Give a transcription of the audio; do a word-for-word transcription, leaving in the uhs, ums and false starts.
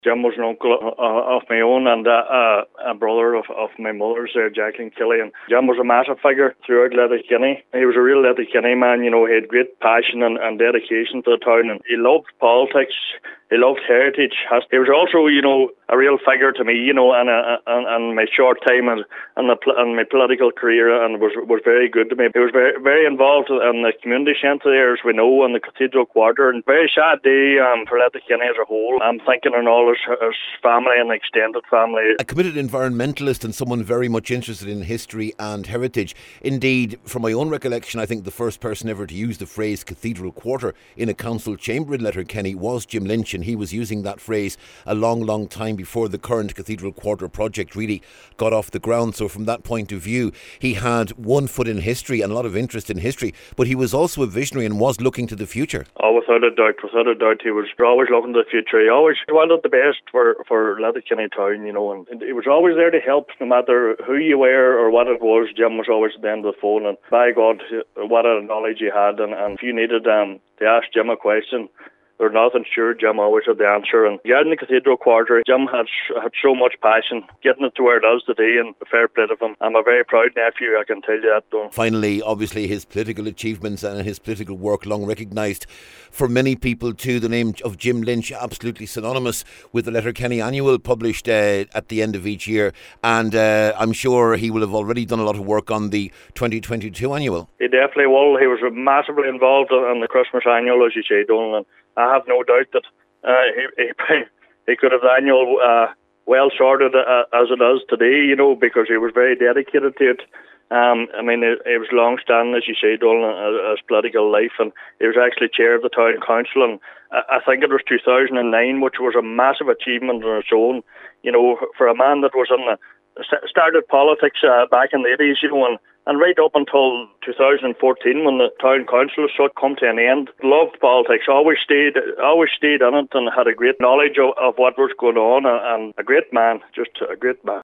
Jim was an uncle uh, of my own and uh, uh, a brother of, of my mother's, uh, Jacqueline Kelly. And Jim was a massive figure throughout Letterkenny. He was a real Letterkenny man, you know. He had great passion and, and dedication to the town, and he loved politics. He loved heritage. He was also, you know, a real figure to me, you know, and and, and my short time and and, the, and my political career, and was was very good to me. He was very very involved in the community centre there, as we know, in the Cathedral Quarter. And very sad day um, for Letterkenny as a whole. I'm thinking on all his, his family and extended family. A committed environmentalist and someone very much interested in history and heritage. Indeed, from my own recollection, I think the first person ever to use the phrase Cathedral Quarter in a council chamber in Letterkenny was Jim Lynch, and he was using that phrase a long, long time before the current Cathedral Quarter project really got off the ground. So from that point of view, he had one foot in history and a lot of interest in history, but he was also a visionary and was looking to the future. Oh, without a doubt, without a doubt, he was always looking to the future. He always wanted the best for, for Letterkenny town, you know, and he was always there to help, no matter who you were or what it was. Jim was always at the end of the phone, and by God, what a knowledge he had, and, and if you needed um, to ask Jim a question or nothing, sure, Jim always had the answer. And yeah, in the Cathedral Quarter, Jim had had so much passion, getting it to where it is today, and fair play to him. I'm a very proud nephew, I can tell you that, though. Finally, obviously, his political achievements and his political work long recognised. For many people too, the name of Jim Lynch absolutely synonymous with the Letterkenny Annual, published uh, at the end of each year, and uh, I'm sure he will have already done a lot of work on the twenty twenty-two Annual. He definitely will. He was massively involved in the Christmas Annual, as you say, Donald. I have no doubt that uh, he, he he could have the annual uh, well sorted uh, as it is today, you know, because he was very dedicated to it. Um, I mean, it, it was long-standing, as you say, Donald, as, as political life, and he was actually chair of the town council, and I, I think it was two thousand nine, which was a massive achievement on its own, you know, for a man that was in the started politics uh, back in the eighties, you know, and, and right up until two thousand fourteen, when the town council sort of come to an end. Loved politics, always stayed always stayed in it, and had a great knowledge of, of what was going on, and a great man, just a great man.